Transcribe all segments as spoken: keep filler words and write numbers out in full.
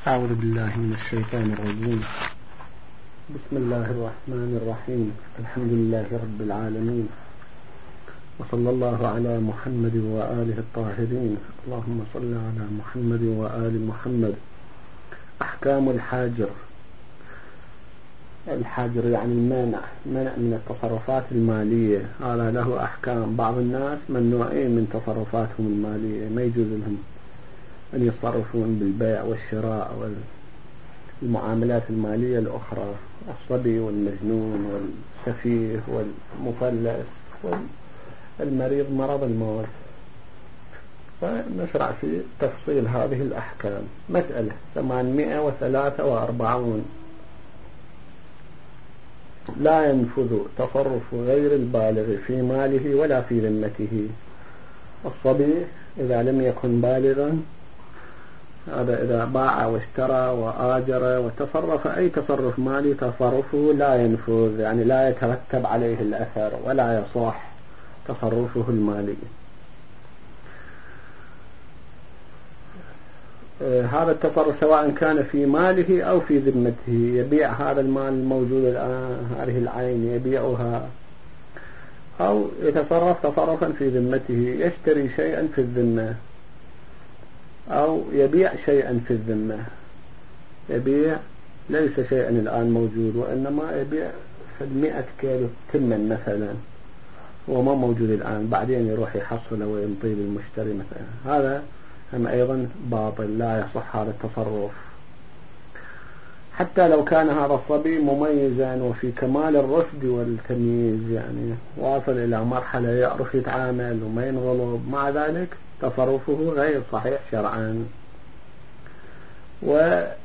أعوذ بالله من الشيطان الرجيم. بسم الله الرحمن الرحيم. الحمد لله رب العالمين، وصلى الله على محمد وآله الطاهرين. اللهم صل على محمد وآل محمد. أحكام الحاجر. الحاجر يعني المانع، منع من التصرفات المالية، هذا له أحكام. بعض الناس ممنوعين من تصرفاتهم المالية، ما يجوز لهم أن يتصرفون بالبيع والشراء والمعاملات المالية الأخرى. الصبي والمجنون والسفيه والمفلس والمريض مرض الموت. فنشرع في تفصيل هذه الأحكام. مسألة ثمانمائة وثلاثة وأربعون. لا ينفذ تصرف غير البالغ في ماله ولا في ذمته. الصبي إذا لم يكن بالغا، هذا إذا باع واشترى وآجر وتصرف أي تصرف مالي، تصرفه لا ينفذ، يعني لا يترتب عليه الأثر ولا يصح تصرفه المالي. هذا التصرف سواء كان في ماله أو في ذمته. يبيع هذا المال الموجود الآن، هذه العين يبيعها، أو يتصرف تصرفا في ذمته، يشتري شيئا في الذمة أو يبيع شيئا في الذمة. يبيع ليس شيئا الآن موجود، وإنما يبيع في المئة كيلو تما مثلا، هو ما موجود الآن، بعدين يروح يحصله وينطيه للمشتري مثلا. هذا هم أيضا باطل، لا يصح هذا التصرف. حتى لو كان هذا الصبي مميزا وفي كمال الرشد والتمييز، يعني واصل إلى مرحلة يعرف يتعامل وما ينغلب، مع ذلك تصرفه غير صحيح شرعا. ولا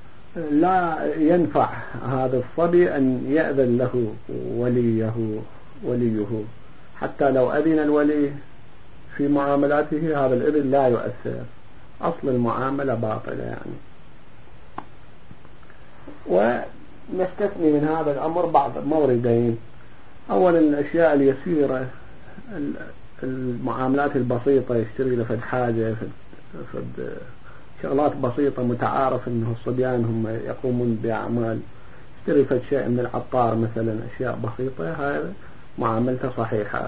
ينفع هذا الصبي أن يأذن له وليه وليه حتى لو أذن الولي في معاملاته، هذا الإذن لا يؤثر، أصل المعاملة باطلة يعني. ونستثني من هذا الأمر بعض موردين. أولا الأشياء اليسيرة، المعاملات البسيطة، يشتري لفد حاجة، فد شغلات بسيطة متعارف أنه الصبيان هم يقومون بأعمال، يشتري فد شيء من العطار مثلا، أشياء بسيطة، هذا معاملته صحيحة.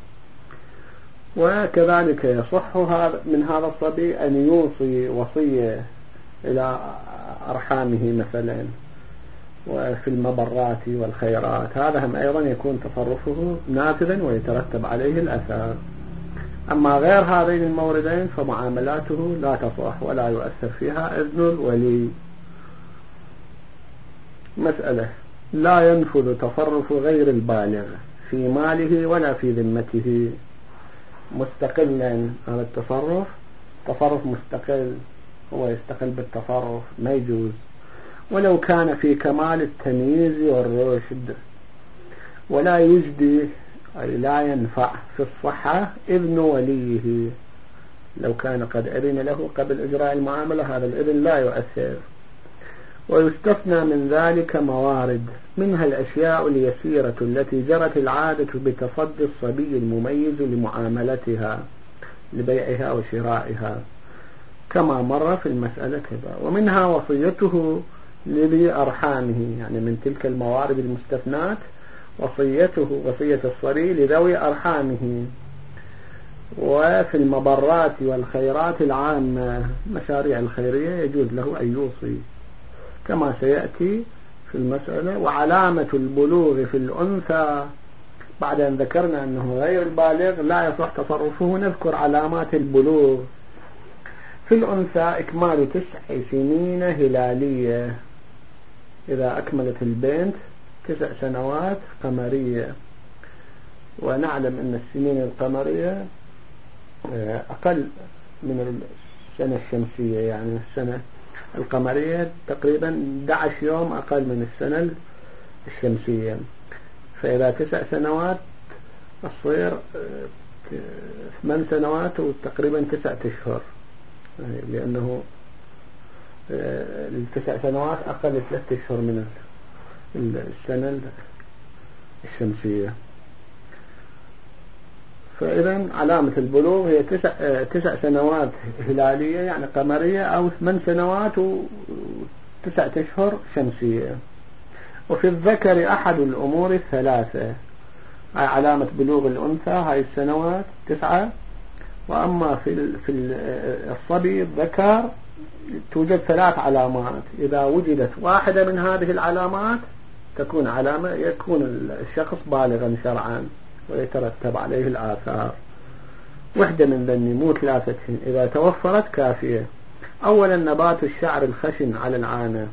وكذلك يصح من هذا الصبي أن يوصي وصية إلى أرحامه مثلا، وفي المبرات والخيرات، هذا هم أيضا يكون تصرفه نافذا ويترتب عليه الأثر. أما غير هذين الموردين فمعاملاته لا تصح ولا يؤثر فيها إذن الولي. مسألة لا ينفذ تصرف غير البالغ في ماله ولا في ذمته مستقلا. هذا التصرف تصرف مستقل، هو يستقل بالتصرف، ما يجوز ولو كان في كمال التمييز والرشد. ولا يجدي أي لا ينفع في الصحة إذن وليه، لو كان قد أذن له قبل إجراء المعاملة، هذا الإذن لا يؤثر. ويستثنى من ذلك موارد، منها الأشياء اليسيرة التي جرت العادة بتصدي الصبي المميز لمعاملتها، لبيعها وشرائها، كما مر في المسألة كذا. ومنها وصيته لذي أرحامه، يعني من تلك الموارد المستثنات وصيته، وصية الصبي لذوي أرحامه. وفي المبرات والخيرات العامة، مشاريع الخيرية، يجوز له أن يوصي كما سيأتي في المسألة. وعلامة البلوغ في الأنثى، بعد أن ذكرنا أنه غير البالغ لا يصح تصرفه، نذكر علامات البلوغ في الأنثى: إكمال تسع سنين هلالية، إذا أكملت البنت تسع سنوات قمرية. ونعلم أن السنين القمرية أقل من السنة الشمسية، يعني السنة القمرية تقريبا أحد عشر يوم أقل من السنة الشمسية. فإذا تسع سنوات تصير ثمان سنوات وتقريبا تسعة أشهر، لأنه التسع سنوات أقل ثلاثة أشهر من السنة الشمسية. فإذا علامة البلوغ هي تسع, تسع سنوات هلالية يعني قمرية، أو ثمان سنوات تسعة أشهر شمسية. وفي الذكر أحد الأمور الثلاثة، علامة بلوغ الأنثى هاي السنوات تسعة. وأما في في الصبي الذكر توجد ثلاث علامات، إذا وجدت واحدة من هذه العلامات تكون علامة يكون الشخص بالغا شرعا ويترتب عليه الآثار. وحدة من ذني مو ثلاثة، إذا توفرت كافية. أولا نبات الشعر الخشن على العانة،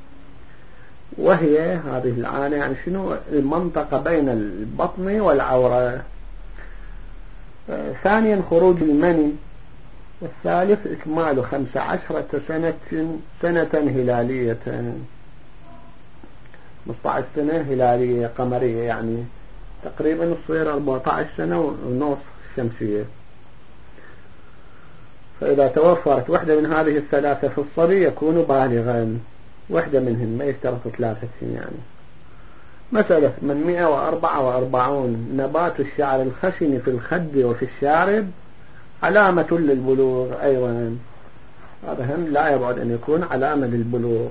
وهي هذه العانة يعني شنو؟ المنطقة بين البطن والعورة. ثانيا خروج المني. والثالث إكمال خمس عشرة سنة سنة هلالية، خمسة عشر سنة هلالية قمرية، يعني تقريبا تصير أربعة عشر سنة ونصف شمسية. فإذا توفرت واحدة من هذه الثلاثة في الصبي يكون بالغا، واحدة منهم، ما يشترط ثلاثة يعني. مسألة ثمانمائة وأربعة وأربعين نبات الشعر الخشن في الخد وفي الشارب علامة للبلوغ أيضا، هذا هم لا يبعد أن يكون علامة للبلوغ.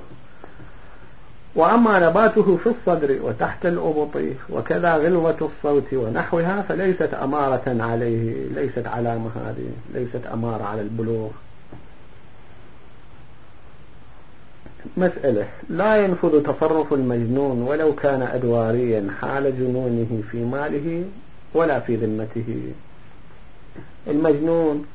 وأما نباته في الصدر وتحت الأبط وكذا غلظة الصوت ونحوها فليست أمارة عليه، ليست علامة، هذه ليست أمارة على البلوغ. مسألة لا ينفذ تصرف المجنون ولو كان أدواريا حال جنونه في ماله ولا في ذمته. المجنون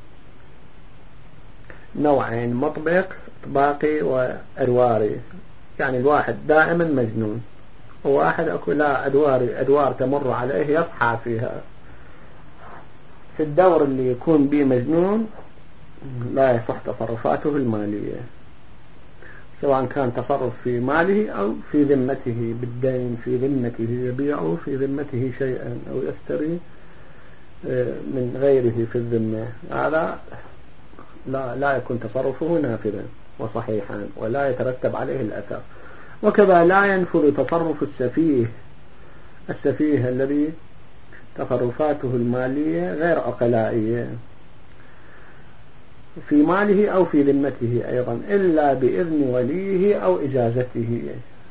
نوعين، مطبق طباقي وأدواري، يعني الواحد دائما مجنون، وواحد أكو لا أدواري، أدوار تمر عليه يصحى فيها. في الدور اللي يكون به مجنون لا يصح تصرفاته المالية، سواء كان تصرف في ماله أو في ذمته بالدين، في ذمته يبيع في ذمته شيئا أو يشتري من غيره في الذمة، هذا لا لا يكون تصرفه نافذا وصحيحا ولا يترتب عليه الأثر. وكذا لا ينفذ تصرف السفيه، السفيه الذي تصرفاته المالية غير عقلائية في ماله أو في ذمته أيضا إلا بإذن وليه أو إجازته.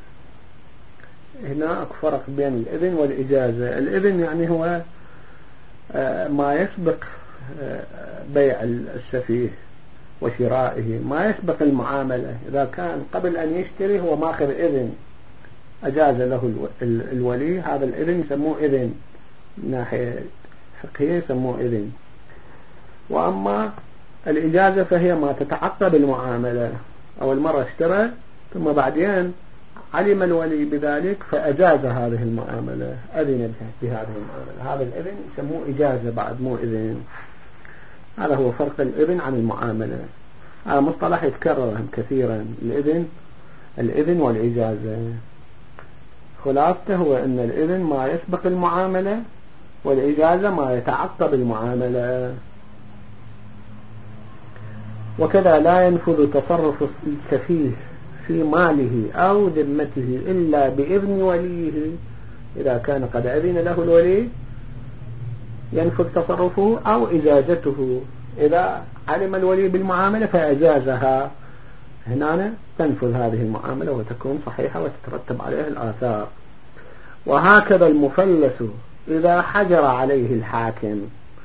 هناك فرق بين الإذن والإجازة. الإذن يعني هو ما يسبق بيع السفيه وشرائه، ما يسبق المعاملة. إذا كان قبل أن يشتري هو ماخذ إذن أجاز له الولي، هذا الإذن يسموه إذن، من ناحية فقهية يسموه إذن. وأما الإجازة فهي ما تتعقب المعاملة، أول مرة اشترى ثم بعدين علم الولي بذلك فأجاز هذه المعاملة، أذن بهذه المعاملة، هذا الإذن يسموه إجازة بعد مو إذن. هذا هو فرق الإذن عن المعاملة. هذا مصطلح يتكرر كثيرا، الإذن الإذن والإجازة. خلاصته هو أن الإذن ما يسبق المعاملة والإجازة ما يتعقب المعاملة. وكذا لا ينفذ تصرف السفيه في ماله أو ذمته إلا بإذن وليه، إذا كان قد أذن له الولي ينفذ تصرفه أو إجازته، إذا علم الولي بالمعاملة فأجازها، هنا تنفذ هذه المعاملة وتكون صحيحة وتترتب عليها الآثار. وهكذا المفلس إذا حجر عليه الحاكم.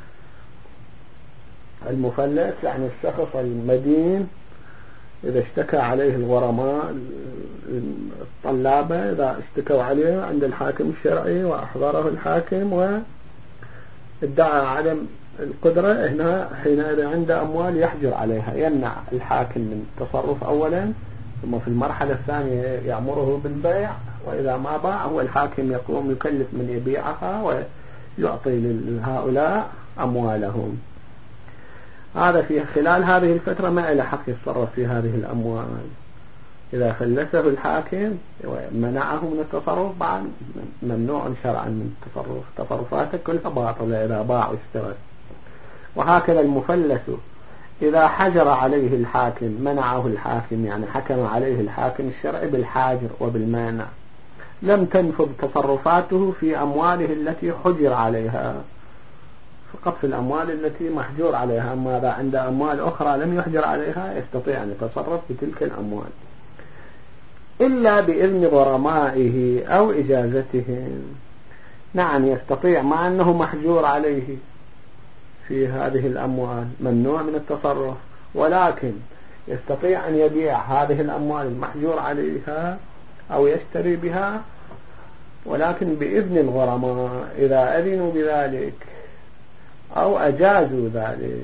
المفلس يعني الشخص المدين إذا اشتكى عليه الغرماء الطلابة، إذا اشتكوا عليه عند الحاكم الشرعي وأحضره الحاكم وادعى عدم القدرة، هنا حينئذ عنده أموال يحجر عليها، يمنع الحاكم من التصرف أولا، ثم في المرحلة الثانية يأمره بالبيع، وإذا ما باع هو الحاكم يقوم يكلف من يبيعها ويعطي لهؤلاء أموالهم. هذا في خلال هذه الفترة ما إلى حق يتصرف في هذه الأموال. إذا فلسه الحاكم ومنعه من التصرف بعد ممنوع شرعا من التصرف، تصرفاته كلها باطلة إذا باع واشترى. وهكذا المفلس إذا حجر عليه الحاكم، منعه الحاكم يعني حكم عليه الحاكم الشرعي بالحاجر وبالمانع، لم تنفذ تصرفاته في أمواله التي حجر عليها، فقط في الأموال التي محجور عليها. أما إذا عنده أموال أخرى لم يحجر عليها يستطيع أن يتصرف بتلك الأموال. إلا بإذن غرمائه أو إجازتهم. نعم يستطيع مع أنه محجور عليه في هذه الأموال، ممنوع من التصرف، ولكن يستطيع أن يبيع هذه الأموال المحجور عليها أو يشتري بها، ولكن بإذن الغرماء إذا أذنوا بذلك أو أجازوا ذلك.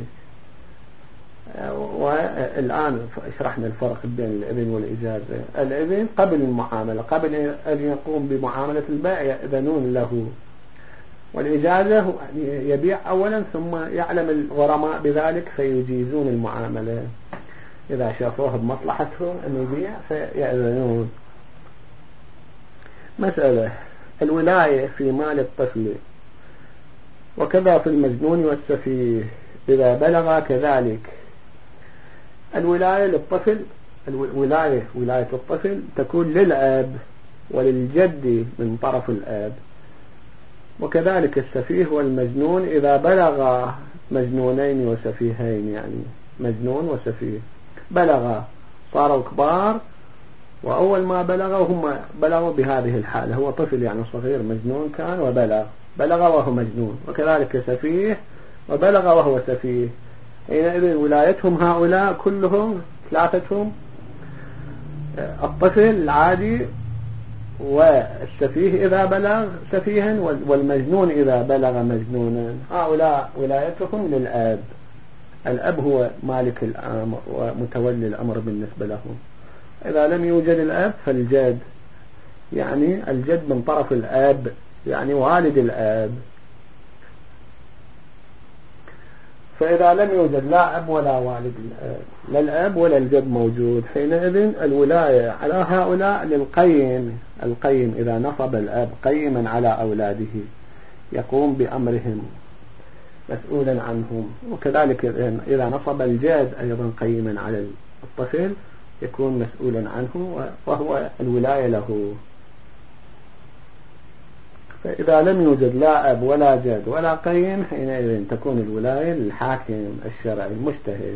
والآن شرحنا الفرق بين الإذن والإجازة. الإذن قبل المعاملة، قبل أن يقوم بمعاملة البيع يأذنون له، والإجازة يبيع أولا ثم يعلم الغرماء بذلك فيجيزون المعاملة، إذا شافوه بمصلحتهم أن يبيع فيأذنون. مسألة الولاية في مال الطفل، وكذا في المجنون والسفيه إذا بلغ كذلك. الولاية للطفل، الولاية ولاية الطفل تكون للأب وللجد من طرف الأب، وكذلك السفيه والمجنون إذا بلغ مجنونين وسفيهين، يعني مجنون وسفيه بلغ صاروا كبار، وأول ما بلغوا هم بلغوا بهذه الحالة، هو طفل يعني صغير مجنون كان وبلغ، بلغ وهو مجنون، وكذلك سفيه وبلغ وهو سفيه. حينئذ ولايتهم هؤلاء كلهم ثلاثتهم، الطفل العادي والسفيه إذا بلغ سفيها والمجنون إذا بلغ مجنونا، هؤلاء ولايتهم للأب. الأب هو مالك الأمر ومتولي الأمر بالنسبة لهم. إذا لم يوجد الأب فالجد، يعني الجد من طرف الأب، يعني والد الأب. فإذا لم يوجد لا أب ولا والد الأب، لا الأب ولا الجد موجود، حينئذ الولاية على هؤلاء للقيم. القيم إذا نصب الأب قيما على أولاده يقوم بأمرهم مسؤولا عنهم، وكذلك إذا نصب الجد أيضا قيما على الطفل يكون مسؤولا عنه وهو الولاية له. فإذا لم يوجد لا أب ولا جد ولا قيم حينئذ تكون الولاية للحاكم الشرعي المجتهد.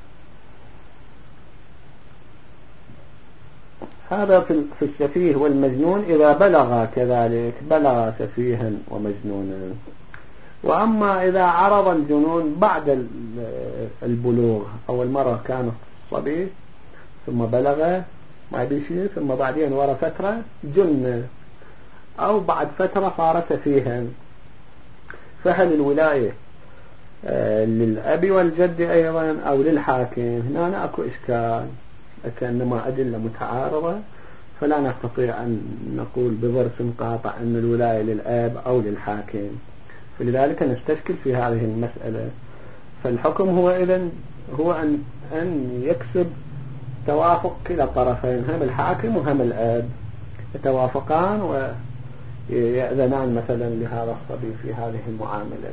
هذا في السفيه والمجنون إذا بلغ كذلك، بلغ سفيها ومجنونا. وأما إذا عرض الجنون بعد البلوغ، أول مرة كان صبي ثم بلغ ما بيشي، ثم بعدين ورا فترة جن، أو بعد فترة صار سفيها، فهل الولاية للأب والجد أيضا أو للحاكم؟ هنا أكو إشكال، كأنما أدلة متعارضة، فلا نستطيع أن نقول بضرس قاطع أن الولاية للأب أو للحاكم، فلذلك نستشكل في هذه المسألة. فالحكم هو إذن هو أن أن يكسب توافق كلا طرفين، هم الحاكم وهم الأب يتوافقان ويأذنان مثلا لهذا الصبي في هذه المعاملة.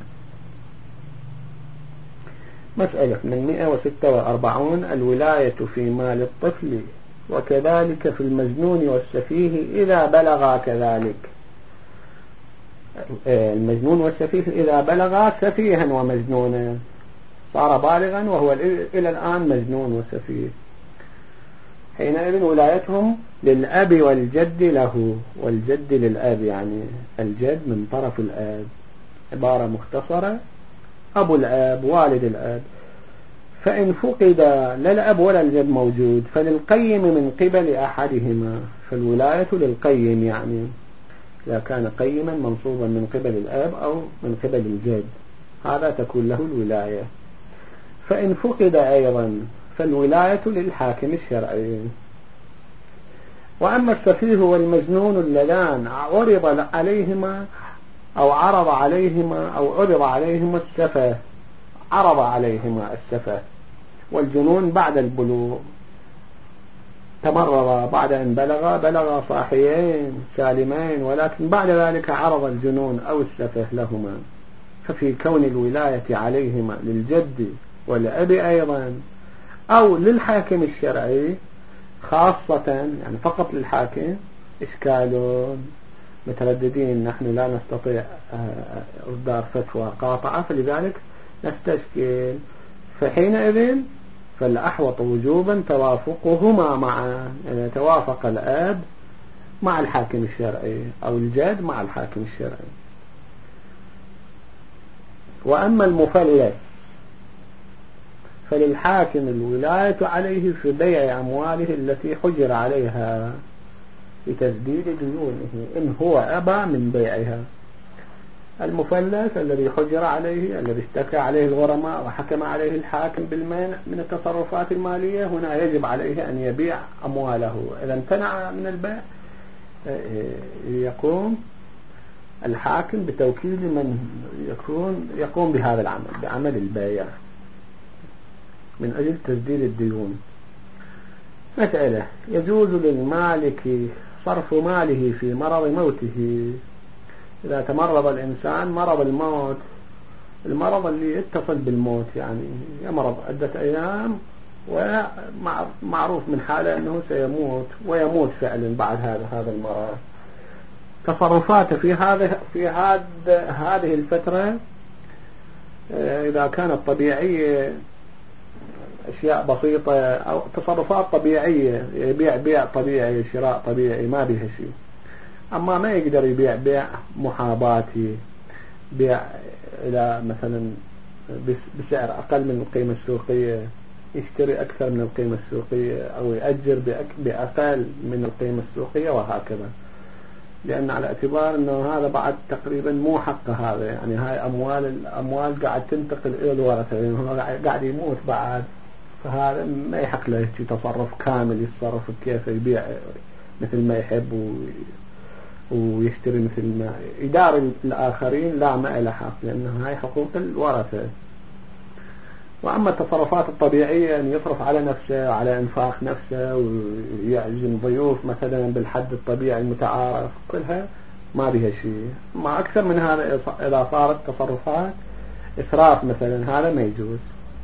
مسألة من مئة وستة وأربعين الولاية في مال الطفل وكذلك في المجنون والسفيه إذا بلغا كذلك. المجنون والسفيه إذا بلغا سفيها ومجنونا، صار بالغا وهو إلى الآن مجنون وسفيه، حينئذ ولايتهم للأب والجد له، والجد للأب، يعني الجد من طرف الأب، عبارة مختصرة أبو الأب والد الأب. فإن فقد لا الأب ولا الجد موجود فللقيم من قبل أحدهما، فالولاية للقيم، يعني إذا كان قيما منصوبا من قبل الأب أو من قبل الجد هذا تكون له الولاية. فإن فقد أيضا فالولاية للحاكم الشرعي. وأما السفيه والمجنون اللذان عرض عليهما أو عرض عليهما أو عرض عليهما السفه، عرض عليهما السفه والجنون بعد البلوغ، تمرض بعد أن بلغ بلغ صاحيين سالمين، ولكن بعد ذلك عرض الجنون أو السفه لهما، ففي كون الولاية عليهما للجد والأب أيضا أو للحاكم الشرعي خاصة، يعني فقط للحاكم، إشكالون مترددين، نحن لا نستطيع إصدار فتوى قاطعة، فلذلك نستشكل. فحينئذ فالأحوط وجوبا توافقهما معا، يعني توافق الآب مع الحاكم الشرعي أو الجد مع الحاكم الشرعي. وأما المفلس فللحاكم الولاية عليه في بيع أمواله التي حجر عليها لتسديد ديونه إن هو أبى من بيعها. المفلس الذي حجر عليه، الذي اشتكى عليه الغرماء وحكم عليه الحاكم بالمنع من التصرفات المالية، هنا يجب عليه أن يبيع أمواله. إذا امتنع من البيع يقوم الحاكم بتوكيل من يكون يقوم بهذا العمل، بعمل البيع من أجل تسديد الديون. مسألة: يجوز للمالك صرف ماله في مرض موته. إذا تمرض الإنسان مرض الموت، المرض اللي يتصل بالموت، يعني يمرض عدة أيام ومعروف من حاله أنه سيموت ويموت فعلا بعد هذا هذا المرض، تصرفاته في هذا في هذا هذه الفترة إذا كانت طبيعية أشياء بسيطة أو تصرفات طبيعية، يبيع بيع طبيعي، شراء طبيعي، ما بيها شيء. أما ما يقدر يبيع بيع محاباتي، بيع إلى مثلا بسعر أقل من القيمة السوقية، يشتري أكثر من القيمة السوقية، أو يأجر بأقل من القيمة السوقية، وهكذا. لأن على اعتبار أنه هذا بعد تقريبا مو حقه هذا، يعني هاي أموال الأموال قاعد تنتقل إلى الورثة، يعني هو قاعد يموت بعد، فهذا ما يحق له تصرف كامل، يتصرف كيف يبيع مثل ما يحب و ويشتري مثل ما يدار الآخرين، لا ما له حق، لأنه هاي حقوق الورثة. وأما التصرفات الطبيعية أن يصرف على نفسه، على إنفاق نفسه، ويعزم ضيوف مثلا بالحد الطبيعي المتعارف، كلها ما بها شيء. ما أكثر من هذا إذا صارت تصرفات إسراف مثلا، هذا ما يجوز.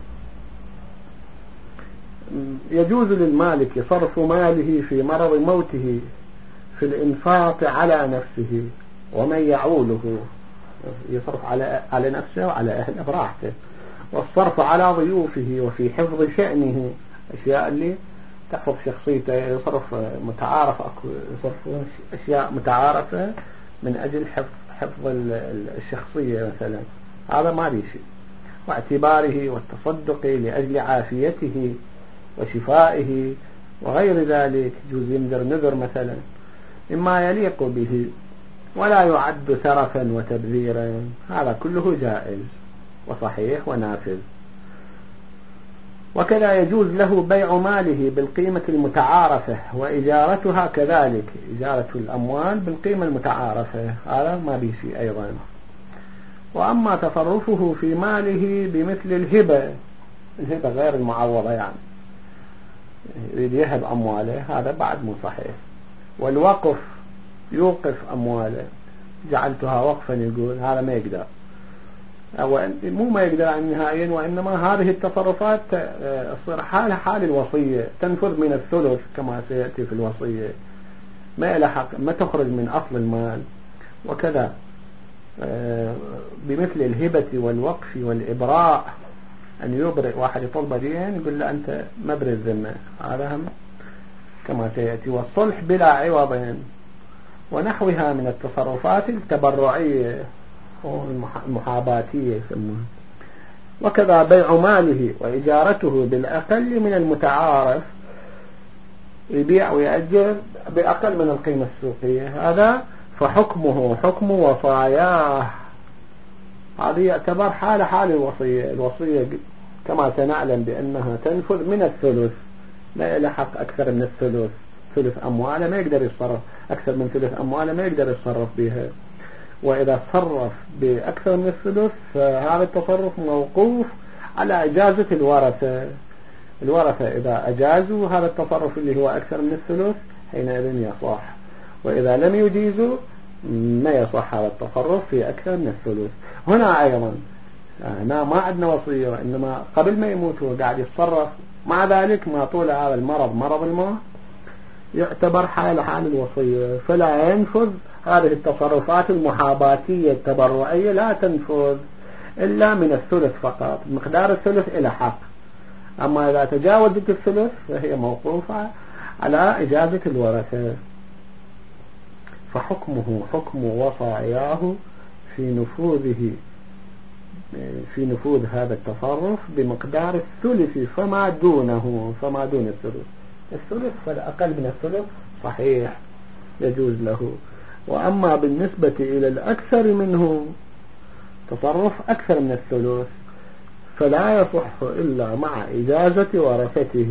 يجوز للمالك صرف ماله في مرض موته في الإنفاق على نفسه ومن يعوله، يصرف على على نفسه وعلى أهله براحته، والصرف على ضيوفه وفي حفظ شأنه، أشياء اللي تحفظ شخصيته، يصرف متعارف، يصرف أشياء متعارفة من أجل حفظ حفظ الشخصية مثلا، هذا ما بيه شيء. واعتباره والتصدق لأجل عافيته وشفائه وغير ذلك، يجوز ينذر نذر مثلا مما يليق به ولا يعد سرفا وتبذيرا، هذا كله جائز وصحيح ونافذ. وكذا يجوز له بيع ماله بالقيمة المتعارفة وإجارتها كذلك، إجارة الأموال بالقيمة المتعارفة، هذا ما به شيء أيضا. وأما تصرفه في ماله بمثل الهبة، الهبة غير المعوضة، يعني يريد يهب أمواله، هذا بعد مو صحيح. والوقف يوقف أمواله، جعلتها وقفا، يقول هذا ما يقدر، أو مو ما يقدر عن نهائيا، وإنما هذه التصرفات تصير حال حال الوصية، تنفذ من الثلث كما سيأتي في الوصية، ما لها حق، ما تخرج من أصل المال. وكذا بمثل الهبة والوقف والإبراء، أن يبرئ واحد يطلب دين يقول له أنت مبرئ الذمة، هذا هم كما سيأتي. والصلح بلا عوض ونحوها من التصرفات التبرعية المحاباتية يسمونها. وكذا بيع ماله وإجارته بالأقل من المتعارف، يبيع ويأجر بأقل من القيمة السوقية، هذا فحكمه حكم وصاياه، هذه يعتبر حال حال الوصية. الوصية كما سنعلم بأنها تنفذ من الثلث، لا له حق أكثر من الثلث، ثلث أمواله ما يقدر يتصرف، أكثر من ثلث أمواله ما يقدر يتصرف بها. وإذا تصرف بأكثر من الثلث فهذا التصرف موقوف على إجازة الورثة. الورثة إذا أجازوا هذا التصرف اللي هو أكثر من الثلث حينئذ يصح، وإذا لم يجيزوا ما يصح هذا التصرف في أكثر من الثلث. هنا أيضا هنا ما عندنا وصية، وإنما قبل ما يموت هو قاعد يتصرف، مع ذلك ما طول هذا المرض مرض الموت يعتبر حال حال الوصية، فلا ينفذ هذه التصرفات المحاباتية التبرعية، لا تنفذ إلا من الثلث فقط، مقدار الثلث إلى حق. أما إذا تجاوزت الثلث فهي موقوفة على إجازة الورثة. فحكمه حكم وصاياه في نفوذه في نفوذ هذا التصرف بمقدار الثلث فما دونه فما دون الثلث. الثلث فالأقل من الثلث صحيح يجوز له. وأما بالنسبة إلى الأكثر منه تصرف أكثر من الثلث فلا يصح إلا مع إجازة ورثته.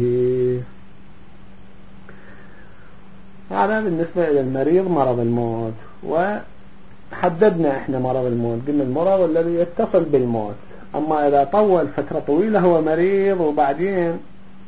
هذا بالنسبة إلى المريض مرض الموت. وحددنا إحنا مرض الموت، قلنا المرض الذي يتصل بالموت. أما إذا طول فترة طويلة هو مريض وبعدين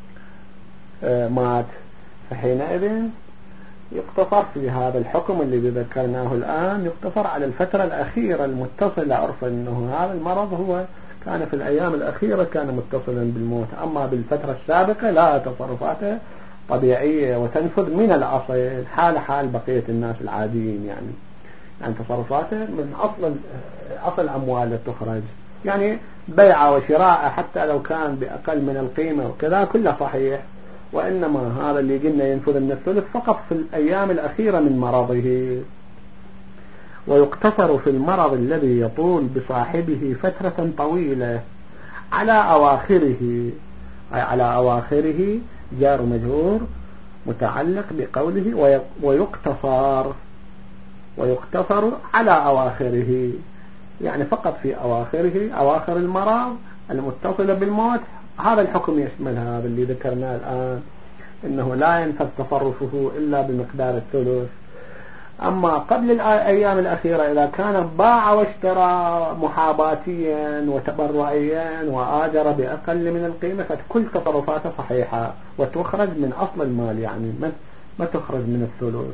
مات فحينئذ يقتصر في هذا الحكم اللي ذكرناه الآن، يقتصر على الفترة الأخيرة المتصلة، عرفا أنه هذا المرض هو كان في الأيام الأخيرة كان متصلا بالموت. أما بالفترة السابقة لا، تصرفاته طبيعية وتنفذ من الأصل حال حال بقية الناس العاديين. يعني يعني تصرفاته من أصل أصل أموال تخرج، يعني بيع وشراء حتى لو كان بأقل من القيمة وكذا كله صحيح. وإنما هذا اللي قلنا ينفذ من الثلث فقط في الأيام الأخيرة من مرضه. ويقتصر في المرض الذي يطول بصاحبه فترة طويلة على أواخره، أي على أواخره جار مجرور متعلق بقوله ويقتصر ويقتصر على أواخره، يعني فقط في أواخره، أواخر المرض المتصلة بالموت. هذا الحكم يشمل هذا اللي ذكرناه الآن، إنه لا ينفذ تصرفه إلا بمقدار الثلث. أما قبل الأيام الأخيرة إذا كان باع واشترى محاباتيا وتبرعيا وآجر بأقل من القيمة فكل تصرفاته صحيحة وتخرج من أصل المال، يعني ما تخرج من الثلث.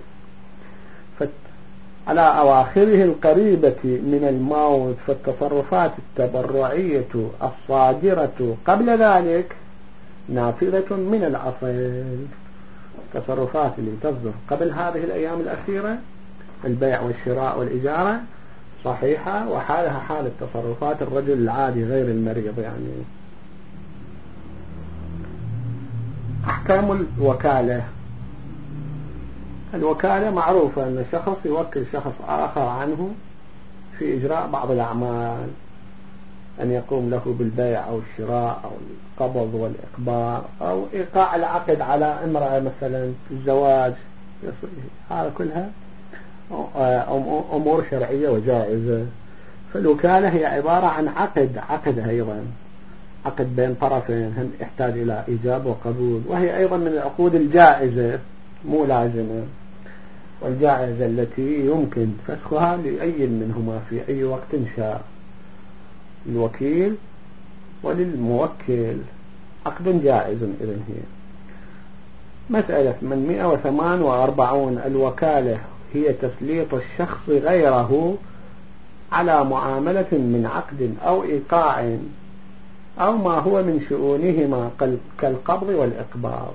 على أواخره القريبة من الموت فالتصرفات التبرعية الصادرة قبل ذلك نافذة من الأصل. التصرفات اللي تصدر قبل هذه الأيام الأخيرة البيع والشراء والإجارة صحيحة، وحالها حال التصرفات الرجل العادي غير المريض. يعني أحكام الوكالة. الوكالة معروفة أن شخص يوكل شخص آخر عنه في إجراء بعض الأعمال، أن يقوم له بالبيع أو الشراء أو القبض والإقباض أو إيقاع العقد على امرأة مثلا في الزواج. هذا كلها أمور شرعية وجائزة. فالوكالة هي عبارة عن عقد عقد أيضا عقد بين طرفين هم يحتاج إلى إيجاب وقبول، وهي أيضا من العقود الجائزة مو لازمة، والجائزة التي يمكن فسخها لأي منهما في أي وقت شاء، الوكيل وللموكل. عقد جائز. إذن هي مسألة ثمانمائة وثمانية وأربعين. الوكالة هي تسليط الشخص غيره على معاملة من عقد أو إيقاع أو ما هو من شؤونهما كالقبض والإقباض.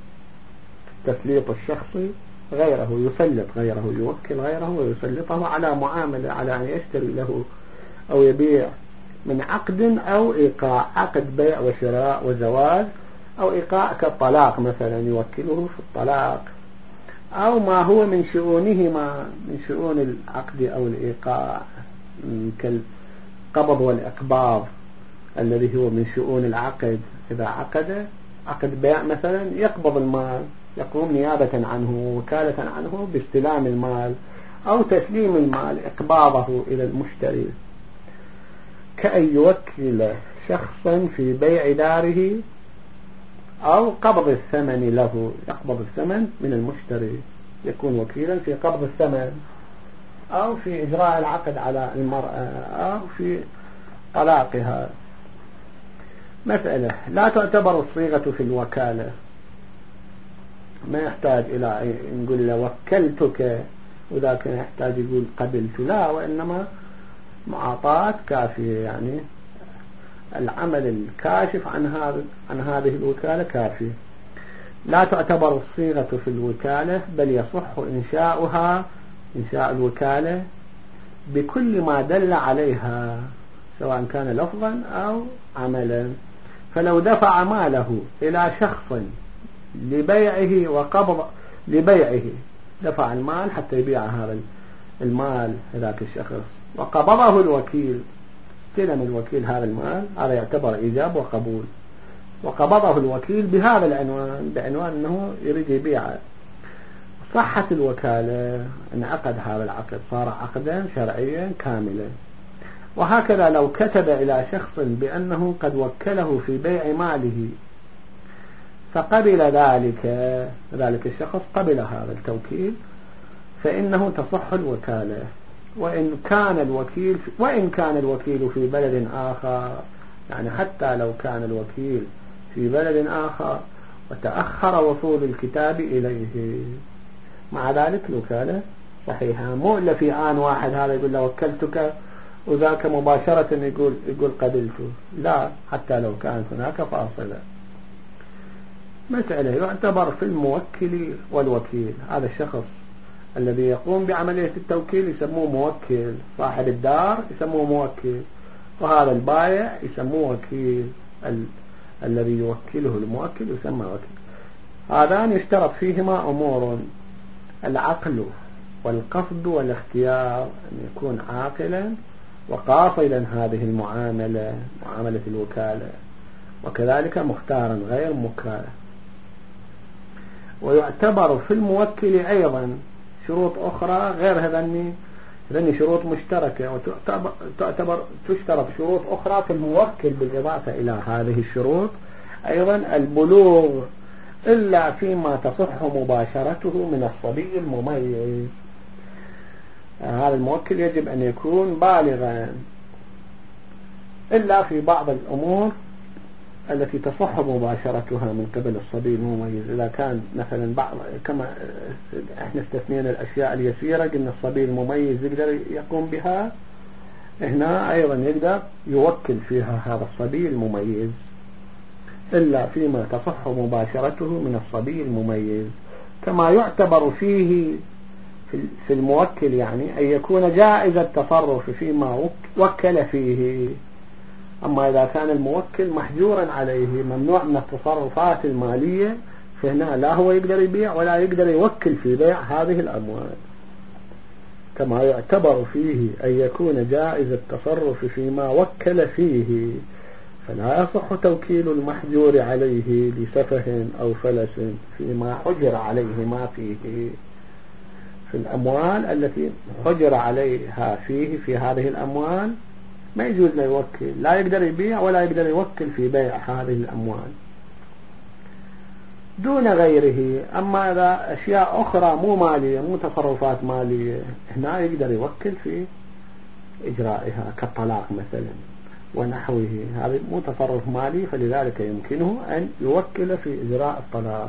تسليط الشخص غيره، يسلط غيره، يوكل غيره ويسلطه على معاملة، على أن يشتري له أو يبيع من عقد أو إيقاع، عقد بيع وشراء وزواج، أو إيقاع كالطلاق مثلا يوكله في الطلاق، أو ما هو من شؤونهما من شؤون العقد أو الإيقاع كالقبض والإقباض الذي هو من شؤون العقد. إذا عقد عقد بيع مثلا يقبض المال، يقوم نيابة عنه وكالة عنه باستلام المال أو تسليم المال إقباضه إلى المشتري، كأن يوكل شخصا في بيع داره أو قبض الثمن له، يقبض الثمن من المشتري، يكون وكيلا في قبض الثمن أو في إجراء العقد على المرأة أو في طلاقها. مسألة لا تعتبر الصيغة في الوكالة، ما يحتاج إلى نقول له وكلتك وذاك يحتاج يقول قبلت، لا، وإنما معاطاة كافية، يعني العمل الكاشف عن هذا عن هذه الوكالة كافي. لا تعتبر الصيغة في الوكالة، بل يصح إنشاؤها إنشاء الوكالة بكل ما دل عليها سواء كان لفظا أو عملا. فلو دفع ماله إلى شخص لبيعه وقبض لبيعه، دفع المال حتى يبيع هذا المال هذاك الشخص، وقبضه الوكيل، استلم الوكيل هذا المال، هذا يعتبر إيجاب وقبول، وقبضه الوكيل بهذا العنوان، بعنوان أنه يريد يبيعه، صحت الوكالة، انعقد هذا العقد، صار عقدا شرعيا كاملا. وهكذا لو كتب إلى شخص بأنه قد وكله في بيع ماله فقبل ذلك ذلك الشخص قبل هذا التوكيل، فإنه تصح الوكالة، وإن كان الوكيل وإن كان الوكيل في بلد آخر، يعني حتى لو كان الوكيل في بلد آخر وتأخر وصول الكتاب إليه، مع ذلك الوكالة صحيحة. مو إلا في آن واحد هذا يقول له وكلتك وذاك مباشرة يقول يقول قبلته، لا، حتى لو كانت هناك فاصلة. مسألة يعتبر في الموكل والوكيل، هذا الشخص الذي يقوم بعملية التوكيل يسموه موكل، صاحب الدار يسموه موكل، وهذا البائع يسموه وكيل، ال... الذي يوكله الموكل يسمى وكيل. هذان يشترط فيهما أمور: العقل والقصد والاختيار، أن يكون عاقلا وقاصدا هذه المعاملة، معاملة الوكالة، وكذلك مختارا غير مكره. ويعتبر في الموكل أيضا شروط أخرى غير هذني هذني شروط مشتركة، وتعتبر تشترط شروط أخرى في الموكل بالإضافة إلى هذه الشروط أيضا: البلوغ إلا فيما تصح مباشرته من الصبي المميز. هذا الموكل يجب أن يكون بالغا إلا في بعض الأمور التي تصح مباشرتها من قبل الصبي المميز. إذا كان مثلا بعض، كما احنا استثنينا الأشياء اليسيرة، قلنا الصبي المميز يقدر يقوم بها، هنا أيضا يقدر يوكل فيها هذا الصبي المميز إلا فيما تصح مباشرته من الصبي المميز. كما يعتبر فيه في الموكل يعني أن يكون جائز التصرف فيما وكل فيه. أما إذا كان الموكل محجورا عليه ممنوع من التصرفات المالية، فهنا لا هو يقدر يبيع ولا يقدر يوكل في بيع هذه الأموال. كما يعتبر فيه أن يكون جائز التصرف فيما وكل فيه، فلا يصح توكيل المحجور عليه لسفه أو فلس فيما حجر عليه ما فيه. في الأموال التي حجر عليها فيه، في هذه الأموال ما يجوز له يوكل، لا يقدر يبيع ولا يقدر يوكل في بيع هذه الأموال دون غيره. أما إذا أشياء أخرى مو مالية، مو تصرفات مالية، هنا يقدر يوكل في إجرائها كالطلاق مثلا ونحوه، هذا مو تصرف مالي، فلذلك يمكنه أن يوكل في إجراء الطلاق.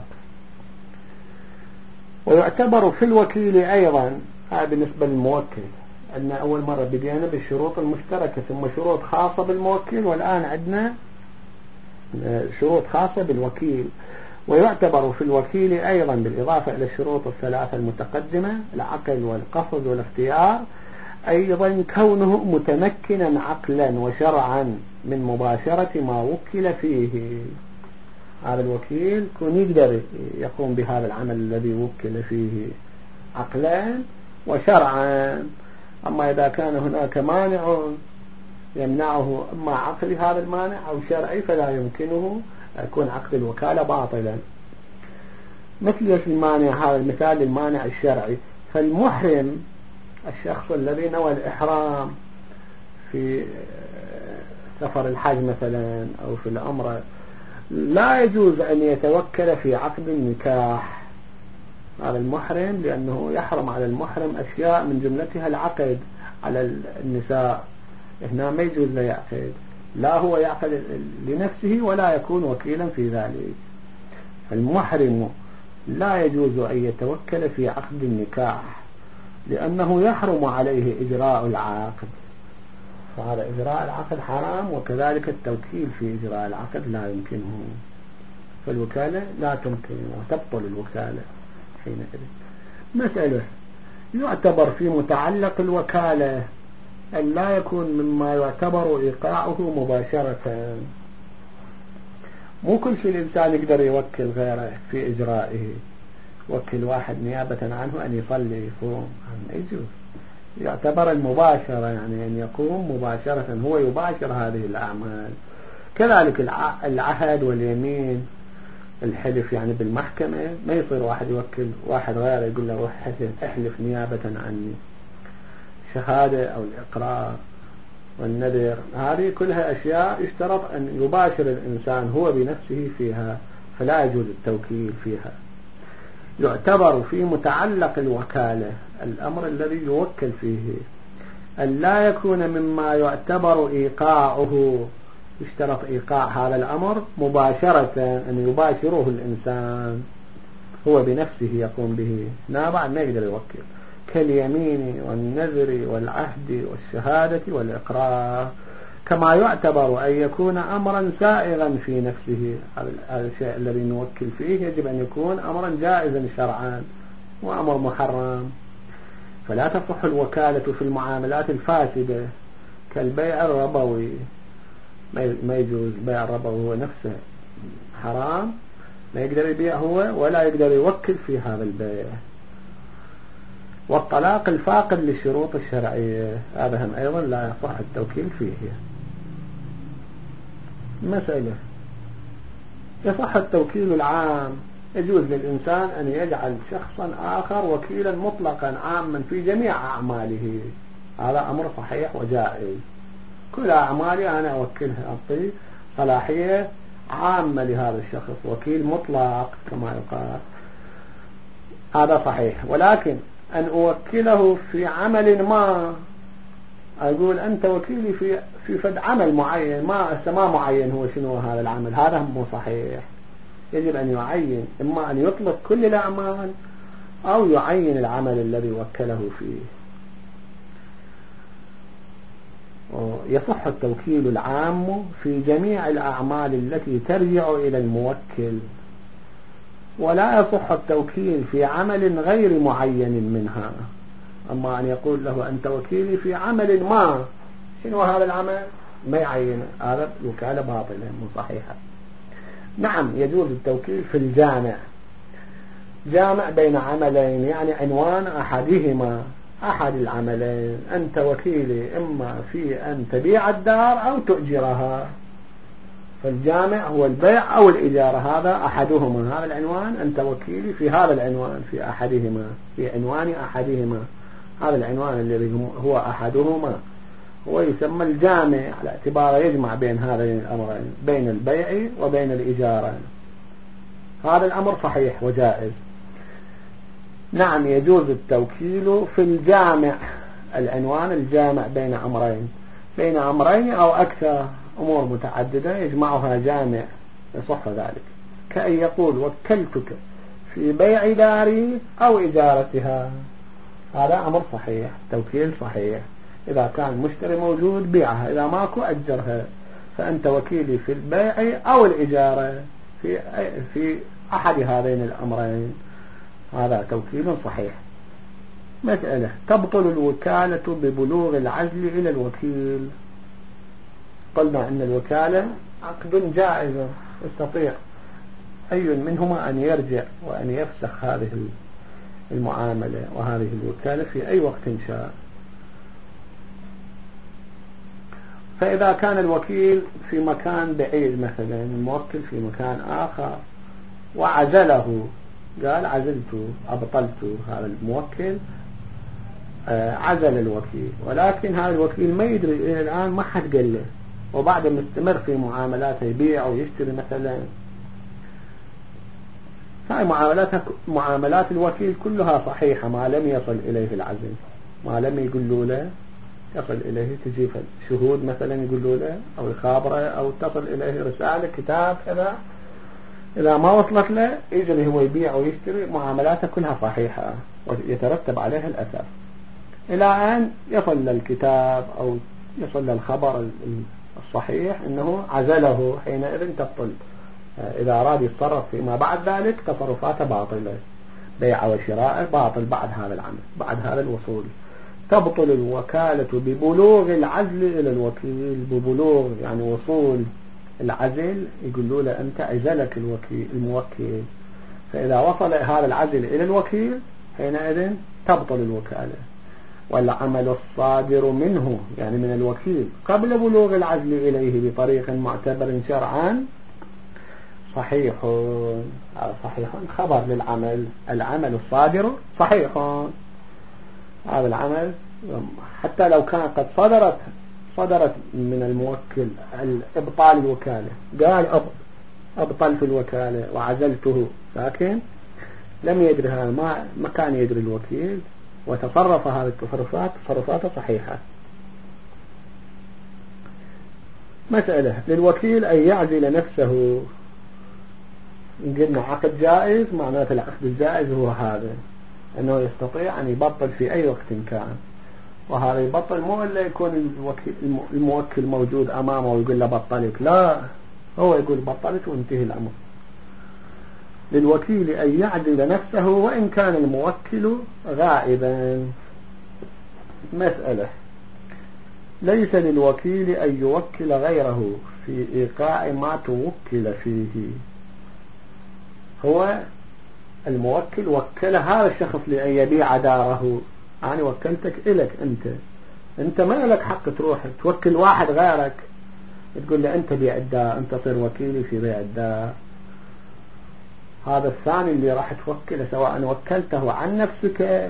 ويعتبر في الوكيل أيضا، هذا بالنسبة للموكل، أن أول مرة بدينا بالشروط المشتركة ثم شروط خاصة بالموكل، والآن عندنا شروط خاصة بالوكيل. ويعتبر في الوكيل أيضا بالإضافة إلى الشروط الثلاثة المتقدمة: العقل والقصد والاختيار، أيضا كونه متمكنا عقلا وشرعا من مباشرة ما وكل فيه. هذا الوكيل يكون يقدر يقوم بهذا العمل الذي وكل فيه عقلا وشرعا. أما إذا كان هناك مانع يمنعه، أما عقلي هذا المانع أو شرعي، فلا يمكنه، يكون عقد الوكالة باطلا. مثل المانع، هذا المثال للمانع الشرعي. فالمحرم، الشخص الذي نوى الإحرام في سفر الحج مثلا أو في العمرة، لا يجوز أن يتوكل في عقد النكاح. هذا المحرم، لأنه يحرم على المحرم أشياء من جملتها العقد على النساء، هنا ما يجوز له يعقد، لا هو يعقد لنفسه ولا يكون وكيلا في ذلك. المحرم لا يجوز أن يتوكل في عقد النكاح، لأنه يحرم عليه إجراء العقد، فهذا إجراء العقد حرام، وكذلك التوكيل في إجراء العقد لا يمكنه، فالوكالة لا تمكن وتبطل الوكالة حينئذ. مسألة يعتبر في متعلق الوكالة أن لا يكون مما يعتبر إيقاعه مباشرة، مو كل شيء الإنسان يقدر يوكل غيره في إجرائه. وكل واحد نيابة عنه أن يصلي يصوم، ما يجوز. يعتبر المباشرة يعني أن يقوم مباشرة، هو يباشر هذه الأعمال. كذلك العهد واليمين، الحلف يعني بالمحكمة، ما يصير واحد يوكل واحد غيره يقول له احلف نيابة عني. شهادة أو الإقرار والنذر، هذه كلها أشياء يشترط أن يباشر الإنسان هو بنفسه فيها، فلا يجوز التوكيل فيها. يعتبر في متعلق الوكالة الأمر الذي يوكل فيه أن لا يكون مما يعتبر إيقاعه، يشترط إيقاع هذا الأمر مباشرة، أن يباشره الإنسان هو بنفسه يقوم به، لا بعد ما يقدر يوكل، كاليمين والنذر والعهد والشهادة والإقرار. كما يعتبر أن يكون أمرا سائغا في نفسه، هذا الشيء الذي نوكل فيه يجب أن يكون أمرا جائزا شرعا وأمر محرم. فلا تصح الوكالة في المعاملات الفاسدة كالبيع الربوي، ما يجوز. بيع الربوي هو نفسه حرام، لا يقدر يبيع هو ولا يقدر يوكل في هذا البيع. والطلاق الفاقد للشروط الشرعية، هذا هم أيضا لا يصح التوكيل فيه. مسألة يصح التوكيل العام، يجوز للإنسان أن يجعل شخصا آخر وكيلا مطلقا عاما في جميع أعماله، هذا أمر صحيح وجائز. كل أعمالي أنا أوكلها، أعطي صلاحية عامة لهذا الشخص، وكيل مطلق كما يقال، هذا صحيح. ولكن أن أوكله في عمل ما، أقول أنت وكيلي في في فد عمل معين، ما ما معين هو شنو هذا العمل، هذا مو صحيح. يجب أن يعين، إما أن يطلق كل الأعمال أو يعين العمل الذي وكله فيه. يصح التوكيل العام في جميع الأعمال التي ترجع إلى الموكل، ولا يصح التوكيل في عمل غير معين منها. أما أن يقول له أنت وكيلي في عمل ما، شنو هذا العمل ما يعين، هذا وكالة باطلة مو صحيحة. نعم يجوز التوكيل في الجامع، جامع بين عملين، يعني عنوان أحدهما أحد العملين، أنت وكيلي إما في أن تبيع الدار أو تؤجرها، فالجامع هو البيع أو الإجارة، هذا أحدهما، هذا العنوان أنت وكيلي في هذا العنوان، في أحدهما، في عنوان أحدهما، هذا العنوان الذي هو أحدهما هو يسمى الجامع، على اعتباره يجمع بين هذين الأمرين، بين البيع وبين الإجارة. هذا الأمر صحيح وجائز. نعم يجوز التوكيل في الجامع، العنوان الجامع بين أمرين، بين أمرين أو أكثر، أمور متعددة يجمعها جامع، يصح ذلك. كأن يقول وكلتك في بيع داري أو إجارتها، هذا أمر صحيح، توكيل صحيح. إذا كان المشتري موجود بيعها، إذا ماكو أجرها، فأنت وكيلي في البيع أو الإجارة في في أحد هذين الأمرين، هذا توكيل صحيح. مسألة تبطل الوكالة ببلوغ العزل إلى الوكيل. قلنا أن الوكالة عقد جائز، يستطيع أي منهما أن يرجع وأن يفسخ هذه المعاملة وهذه الوكالة في أي وقت شاء. فإذا كان الوكيل في مكان بعيد، مثلا الموكل في مكان آخر وعزله، قال عزلت أبطلت، هذا الموكل عزل الوكيل، ولكن هذا الوكيل ما يدري إلى الآن، ما حد قال له، وبعد مستمر في معاملاته، يبيع ويشتري مثلا، هاي معاملات معاملات الوكيل كلها صحيحة ما لم يصل إليه العزل، ما لم يقولوا له يصل إليه، تجي شهود مثلا يقولوا له أو يخابره أو تصل إليه رسالة كتاب كذا، إذا ما وصلت له يجري هو يبيع ويشتري، معاملاته كلها صحيحة ويترتب عليها الأثر، إلى أن يصل للكتاب أو يصل للخبر الصحيح أنه عزله، حينئذ تبطل. إذا أراد يتصرف فيما بعد ذلك تصرفاته باطلة، بيع وشراء باطل بعد هذا العمل، بعد هذا الوصول. تبطل الوكالة ببلوغ العزل إلى الوكيل، ببلوغ يعني وصول العزل يقولوا له أنت عزلك الوكيل الموكل، فإذا وصل هذا العزل إلى الوكيل حينئذ تبطل الوكالة. والعمل الصادر منه يعني من الوكيل قبل بلوغ العزل إليه بطريق معتبر شرعا صحيح. صحيح خبر للعمل، العمل الصادر صحيح. هذا العمل حتى لو كان قد صدرت صدرت من الموكل الإبطال الوكالة، قال أبطلت الوكالة وعزلته، لكن لم يدري هذا، ما ما كان يدري الوكيل وتصرف هذه التصرفات تصرفات صحيحة. مسألة للوكيل أن يعزل نفسه. قلنا عقد جائز، معناته العقد الجائز هو هذا، أنه يستطيع أن يبطل في أي وقت كان، وهذا يبطل مو إلا يكون الموكل موجود أمامه ويقول له بطلك، لا، هو يقول بطلت وانتهي الأمر. للوكيل أن يعزل نفسه وإن كان الموكل غائبا. مسألة ليس للوكيل أن يوكل غيره في إيقاع ما توكل فيه. هو الموكل وكل هذا الشخص لأن يبيع داره، أنا وكلتك إلك أنت، أنت ما لك حق تروح توكل واحد غيرك تقول له أنت بيع الدار، أنت صير وكيلي في بيع الدار. هذا الثاني اللي راح توكله سواء وكلته عن نفسك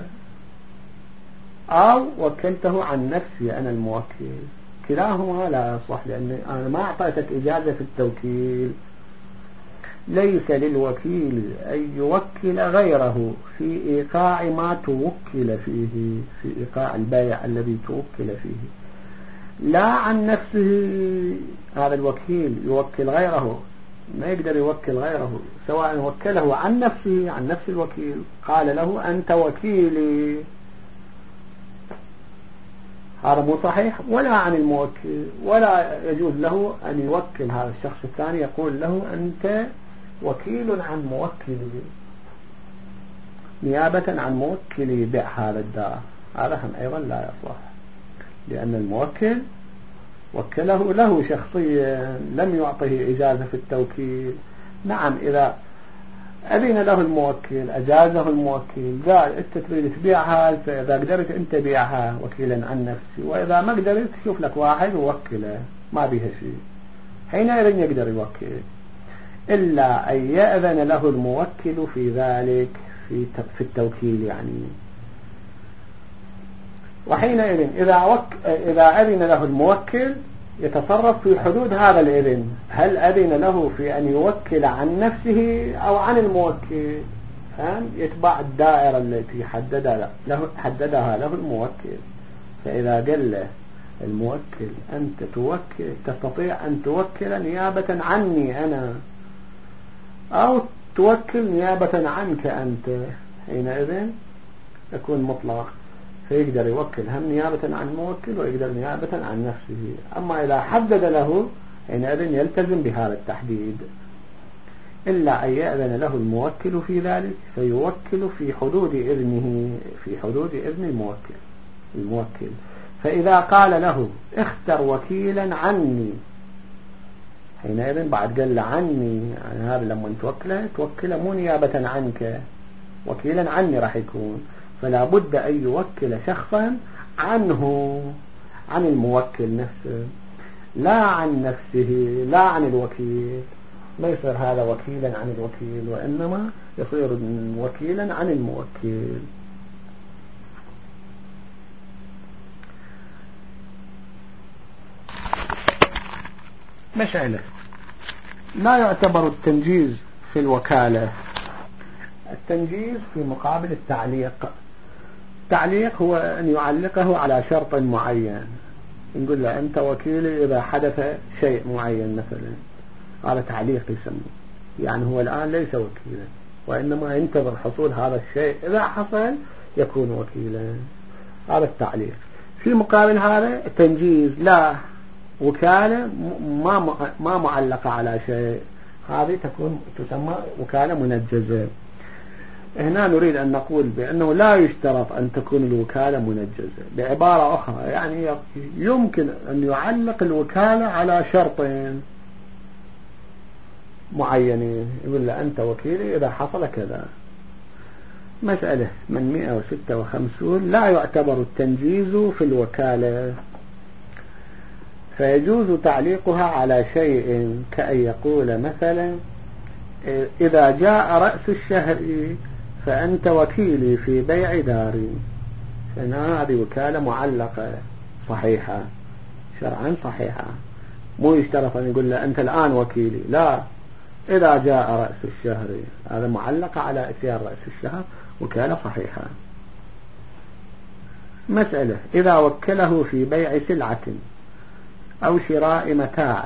أو وكلته عن نفسي أنا الموكل، كلاهما لا يصح، لأن أنا ما أعطيتك إجازة في التوكيل. ليس للوكيل أن يوكل غيره في إيقاع ما توكل فيه، في إيقاع البيع الذي توكل فيه، لا عن نفسه. هذا الوكيل يوكل غيره، ما يقدر يوكل غيره، سواء وكله عن نفسه عن نفس الوكيل، قال له أنت وكيلي، هذا مو صحيح، ولا عن الموكل، ولا يجوز له أن يوكل هذا الشخص الثاني يقول له أنت وكيل عن موكلي نيابة عن موكلي بيع هذا الدار. هذا هم أيضا لا يصح، لأن الموكل وكله له شخصيا، لم يعطيه إجازة في التوكيل. نعم إذا أذن له الموكل أجازه الموكل، قال أنت تريد تبيعها، فإذا قدرت أنت بيعها وكيلا عن نفسي، وإذا ما قدرت شوف لك واحد ووكله ما بيها شيء، حينئذ يقدر يوكل. إلا أن يأذن له الموكل في ذلك في في التوكيل يعني. وحينئذ إذا وك إذا أذن له الموكل يتصرف في حدود هذا الإذن، هل أذن له في أن يوكل عن نفسه أو عن الموكل؟ فهم يتبع الدائرة التي حددها له حددها له الموكل. فإذا قال له الموكل أنت توكل، تستطيع أن توكل نيابة عني أنا أو توكل نيابة عنك أنت، حينئذ يكون مطلق، فيقدر يوكل هم نيابة عن الموكل ويقدر نيابة عن نفسه. أما إذا حدد له حينئذ يلتزم بهذا التحديد. إلا أن يأذن له الموكل في ذلك فيوكل في حدود إذنه، في حدود إذن الموكل الموكل فإذا قال له اختر وكيلا عني، حينئذ بعد قال له عني، يعني هذا لما توكله توكله مو نيابة عنك، وكيلا عني راح يكون، فلا بد أن يوكل شخصا عنه، عن الموكل نفسه، لا عن نفسه، لا عن الوكيل. ما يصير هذا وكيلا عن الوكيل، وإنما يصير وكيلا عن الموكل. مسألة لا يعتبر التنجيز في الوكالة. التنجيز في مقابل التعليق. التعليق هو أن يعلقه على شرط معين، نقول له أنت وكيلي إذا حدث شيء معين مثلا، هذا تعليق يسمى، يعني هو الآن ليس وكيلا وإنما ينتظر حصول هذا الشيء، إذا حصل يكون وكيلا، هذا التعليق. في مقابل هذا التنجيز، لا، وكالة ما ما معلقة على شيء، هذه تكون تسمى وكالة منجزة. هنا نريد أن نقول بأنه لا يشترط أن تكون الوكالة منجزة، بعبارة أخرى يعني يمكن أن يعلق الوكالة على شرطين. معينين، يقول له أنت وكيلي إذا حصل كذا. مسألة من مئة وستة وخمسين لا يعتبر التنجيز في الوكالة، فيجوز تعليقها على شيء كأن يقول مثلا إذا جاء رأس الشهر فأنت وكيلي في بيع داري، فإن هذه وكالة معلقة صحيحة شرعا صحيحة، مو يشترط أن يقول له أنت الآن وكيلي، لا، إذا جاء رأس الشهر هذا معلقة على إتيان رأس الشهر، وكالة صحيحة. مسألة إذا وكله في بيع سلعة أو شراء متاع،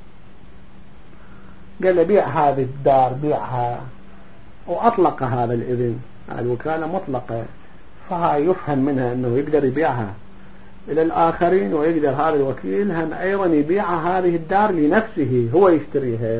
قال بيع هذه الدار بيعها، وأطلق هذا الإذن، الوكالة مطلقة، فها يفهم منها أنه يقدر يبيعها إلى الآخرين، ويقدر هذا الوكيل هم أيضا يبيع هذه الدار لنفسه، هو يشتريها.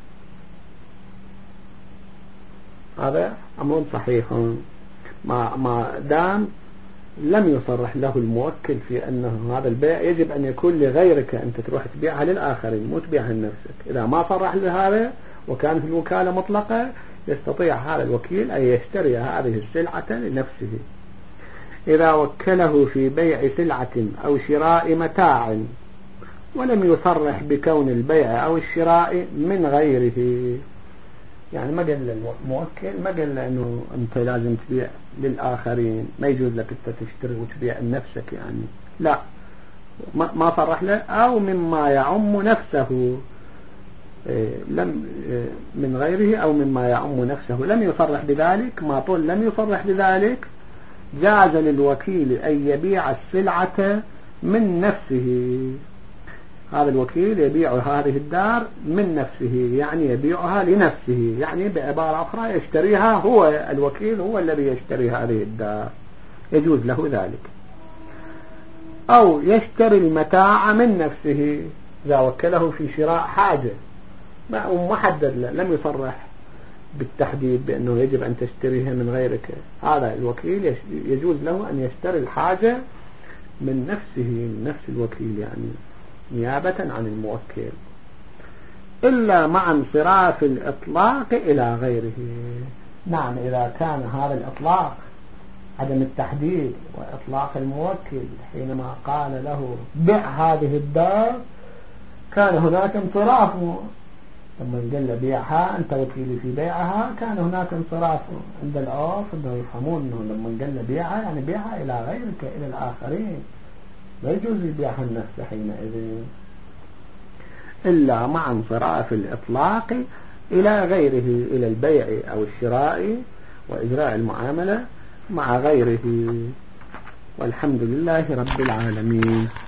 هذا أمر صحيح ما ما دام لم يصرح له الموكل في أنه هذا البيع يجب أن يكون لغيرك، أنت تروح تبيعها للآخرين مو تبيعها لنفسك. إذا ما صرح لهذا وكانت الوكالة مطلقة، يستطيع هذا الوكيل أن يشتري هذه السلعة لنفسه. إذا وكله في بيع سلعة أو شراء متاع ولم يصرح بكون البيع أو الشراء من غيره، يعني ما قال للموكل، ما قال له أنه أنت لازم تبيع للآخرين، ما يجوز لك أنت تشتري وتبيع لنفسك، يعني لا، ما صرح له، أو مما يعم نفسه لم من غيره أو مما يعم نفسه لم يصرح بذلك. ما طول لم يصرح بذلك جاز للوكيل أن يبيع السلعة من نفسه. هذا الوكيل يبيع هذه الدار من نفسه، يعني يبيعها لنفسه، يعني بعبارة أخرى يشتريها هو، الوكيل هو الذي يشتري هذه الدار، يجوز له ذلك. أو يشتري المتاع من نفسه إذا وكله في شراء حاجة ما محدد له، لم يصرح بالتحديد بأنه يجب أن تشتريها من غيرك، هذا الوكيل يجوز له أن يشتري الحاجة من نفسه، من نفس الوكيل، يعني نيابة عن الموكل، إلا مع انصراف الإطلاق إلى غيره. نعم، إذا كان هذا الإطلاق عدم التحديد وإطلاق الموكل حينما قال له بيع هذه الدار كان هناك انصراف، لما قال له بيعها أنت وكيلي في بيعها كان هناك انصراف عند العرف، أنه يفهمون أنه لما قال له بيعها يعني بيعها إلى غيرك، إلى الآخرين، لا يجوز يبيعها النفس حينئذ، إلا مع انصراف الإطلاق إلى غيره، إلى البيع أو الشراء وإجراء المعاملة مع غيره. والحمد لله رب العالمين.